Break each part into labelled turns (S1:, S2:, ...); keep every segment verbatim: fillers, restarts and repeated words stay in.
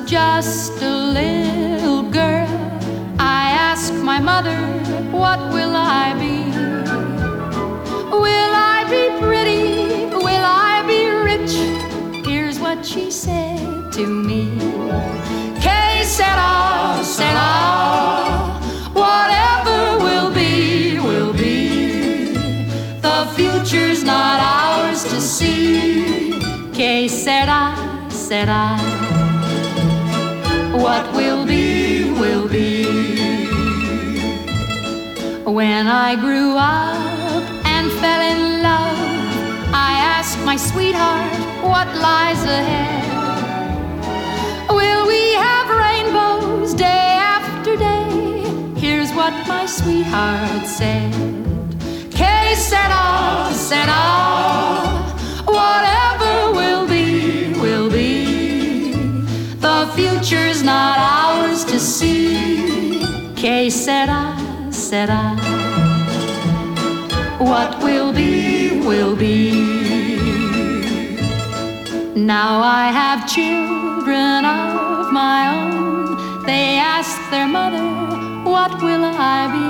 S1: just a little girl, I asked my mother, what will I be? Will I be pretty? Will I be rich? Here's what she said to me. Que sera, sera, whatever will be, will be. The future's not ours to see. Que sera, sera, what will be, will be. When I grew up and fell in love, I asked my sweetheart, what lies ahead? Will we have rainbows day after day? Here's what my sweetheart said. Que sera, sera, whatever will be, will be. The future's not ours to see. Que sera, sera, what will be, will be. Now I have children of my own. They ask their mother, what will I be?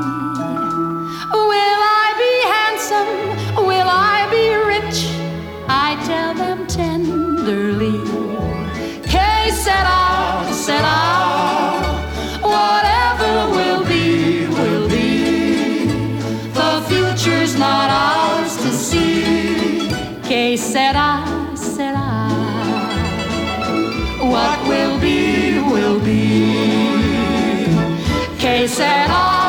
S1: Will I be handsome? Will I be rich? I tell them tenderly, que sera, sera, whatever will be, will be. The future's not ours to see. Que sera, sera, what will be, will be. Que sera.